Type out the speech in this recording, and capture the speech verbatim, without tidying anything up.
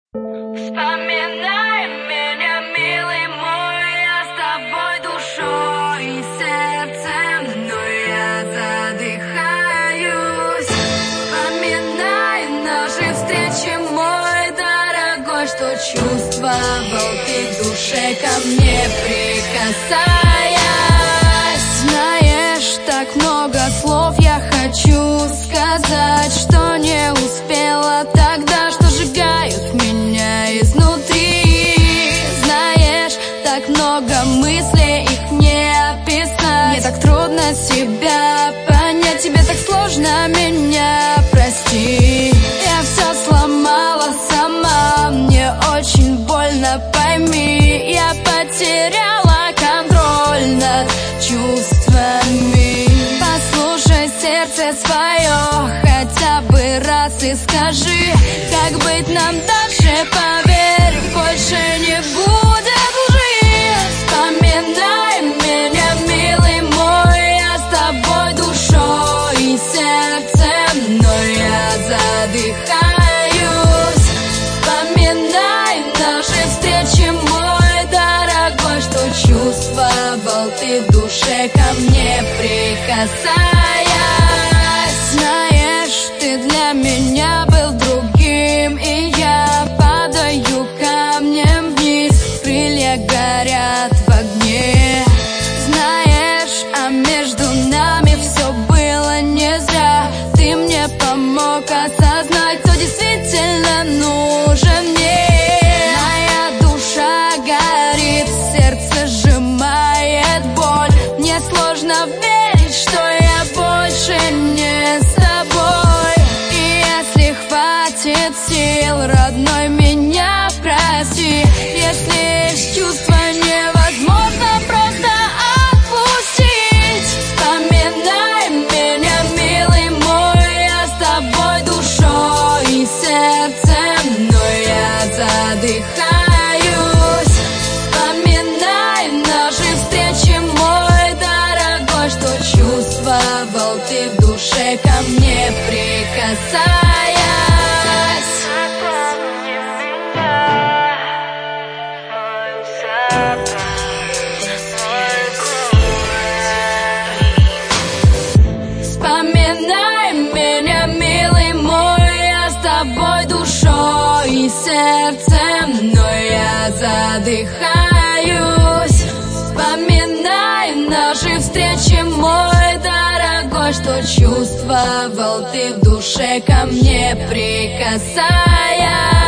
Вспоминай меня, милый мой, я с тобой душой и сердцем, но я задыхаюсь. Вспоминай наши встречи, мой дорогой, что чувствовал ты в душе ко мне прикасаясь. Знаешь, так много слов я хочу сказать, что не успела тогда, что сжигают меня изнутри. Знаешь, так много мыслей, их не описать. Мне так трудно себя понять, тебе так сложно меня простить. Я все сломала сама, мне очень больно, пойми. Я потеряла контроль над чувствами. Послушай сердце свое хотя бы раз и скажи, как быть нам дальше, поверь, больше не будет лжи. Вспоминай меня, милый мой, я с тобой душой и сердцем, но я задыхаюсь. Вспоминай наши встречи, мой дорогой, что чувствовал ты в душе ко мне прикасаясь. Знаешь, ты для меня был другим, и я падаю камнем вниз, крылья горят в огне. Знаешь, а между нами все было не зря. Ты мне помог осознать, кто действительно нужен мне. Моя душа горит, сердце сжимает боль. Мне сложно верить, что я больше не с тобой. И если хватит сил, родной, меня прости. Если чувства невозможно просто отпустить. Вспоминай меня, милый мой, я с тобой душой и сердцем, но я задыхаюсь. Вспоминай наши встречи, мой дорогой, что чувствовал ты в душе ко мне прикасаясь. Вспоминай меня, милый мой, я с тобой душой и сердцем, но я задыхаюсь. Вспоминай наши встречи, мой дорогой, что чувствовал ты в душе ко мне прикасаясь.